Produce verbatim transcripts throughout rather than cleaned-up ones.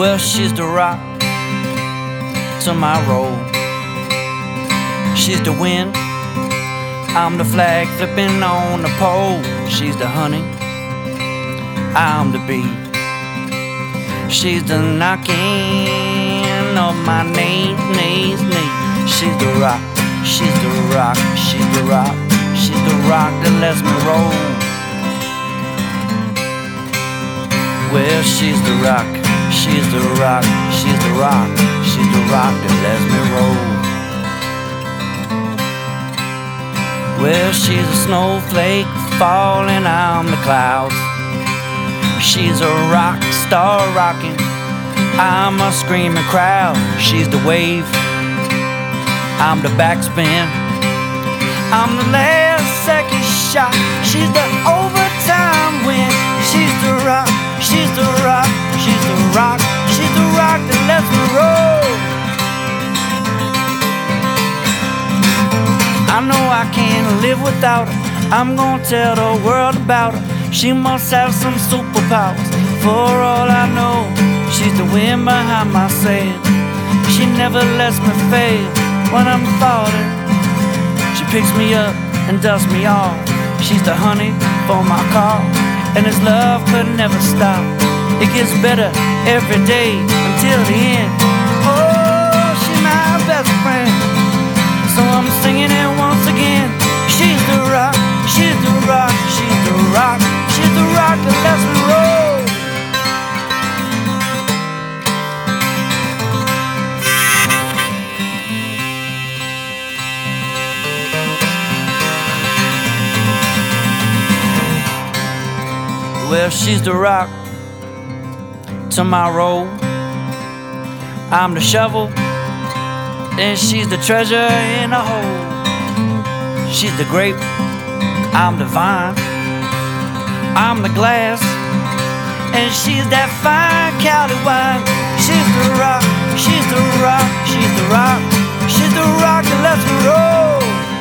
Well, she's the rock to my roll. She's the wind, I'm the flag flipping on the pole. She's the honey, I'm the bee. She's the knocking of my knees, knees, knees. She's the rock, she's the rock, she's the rock, she's the rock that lets me roll. Well, she's the rock, she's the rock, she's the rock, she's the rock that lets me roll. Well, she's a snowflake falling on the clouds. She's a rock star rocking, I'm a screaming crowd. She's the wave, I'm the backspin, I'm the last second shot. She's the overtime win. She's the rock, she's the rock, she's the rock, she's the rock that lets me roll. I know I can't live without her, I'm gonna tell the world about her. She must have some superpowers, for all I know. She's the wind behind my sail, she never lets me fail when I'm falling. She picks me up and dusts me off. She's the honey for my car, and this love could never stop. It gets better every day until the end. Oh, she's my best friend, so I'm singing it once again. She's the rock, she's the rock, she's the rock, she's the rock that lets me roll. Well, she's the rock to my roll. I'm the shovel, and she's the treasure in a hole. She's the grape, I'm the vine, I'm the glass, and she's that fine Cali wine. She's the rock, she's the rock, she's the rock, she's the rock that lets me roll.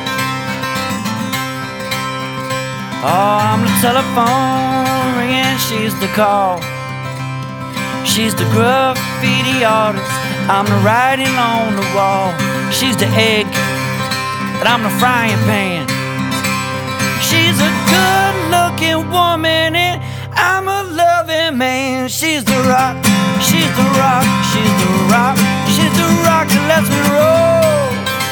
Oh, I'm the telephone ringing, she's the call. She's the graffiti artist, I'm the writing on the wall. She's the egg, and I'm the frying pan. She's a good-looking woman, and I'm a loving man. She's the rock, she's the rock, she's the rock, she's the rock that lets me roll.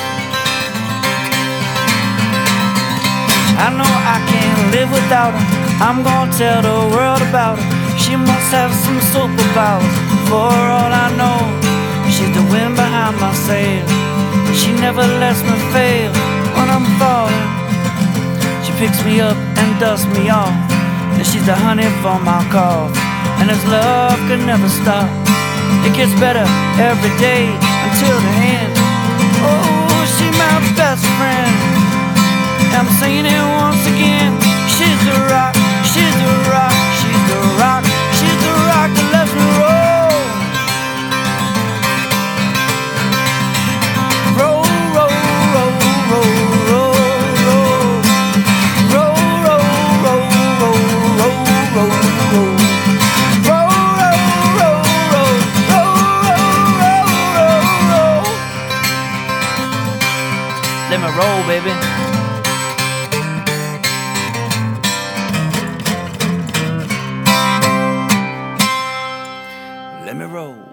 I know I can't live without her, I'm gonna tell the world about her. She must have some superpowers, for all I know. She's the wind behind my sail, she never lets me fail when I'm falling. She picks me up and dusts me off, and she's the honey for my cough. And this love could never stop, it gets better every day until the end. Oh, she's my best friend, I'm singing it once again. She's the rock, she's the rock, she's the rock, she's the rock that lets me roll. Roll, roll, roll, roll, roll, roll. Roll, roll, roll, roll, roll, roll, roll. Roll, roll, roll, roll, roll, roll, roll, roll. Let me roll, baby. Let me roll.